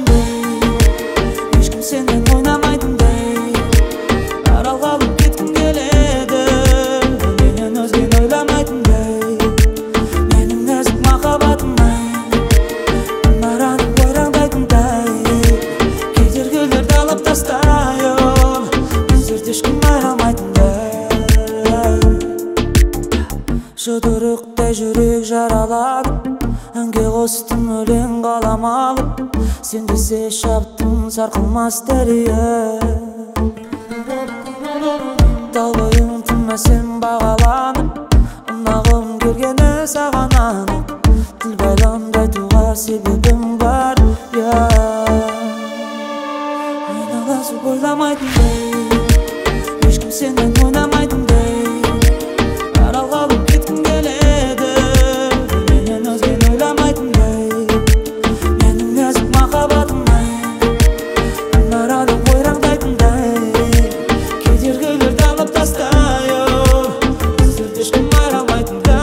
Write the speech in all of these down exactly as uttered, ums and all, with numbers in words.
ойламайтындай, ешкім сенен ойнамайтындай, аралға алып кеткім келеді, менен өзген ойламайтындай, менің нәзік махаббатымай наранып ойраңдайтындай, кедергілерді алып тастайын, біздерді ешкім айырамайтындай. Жұдырықтай жүрек жараланып, әнге қостым өлең қалам алып, сен десе шаптым сарқылмас дәрия. Тал бойың тынмасем бағаланып, ұнағым келгені саған анық, тіл байланбай айтуға себебім бар, я. Айналасы ойламайтындай, ешкім сенен ойнамайтындай, аралға алып кеткім келеді, менен өзген ойламайтындай, менің нәзік махаббатымай наранып ойраңдайтындай, кедергілерді алып тастайын, біздерді ешкім айырамайтындай.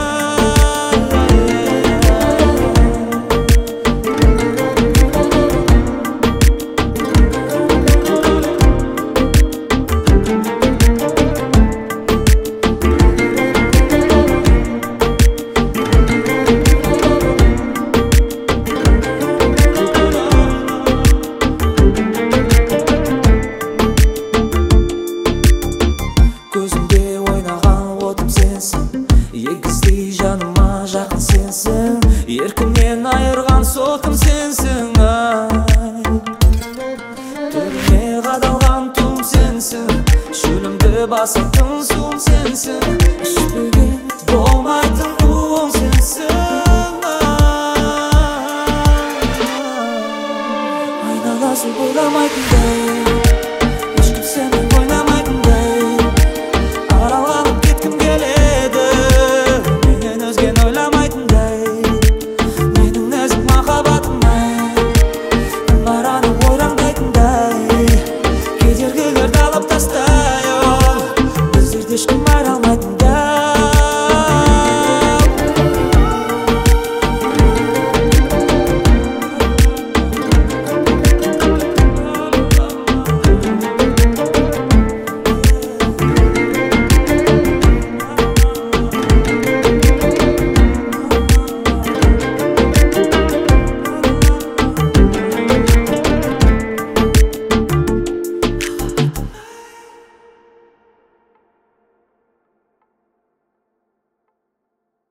Көзімде ойнаған отым сенсің, егіздей жаныма жақын сенсің, еркімнен айырған сотым сенсің, ай. Төріме қадалған туым сенсің, шөлімді басатын суым сенсің, ішпеген болмайтын уым сенсің, ай. Айналасы ойламайтындай,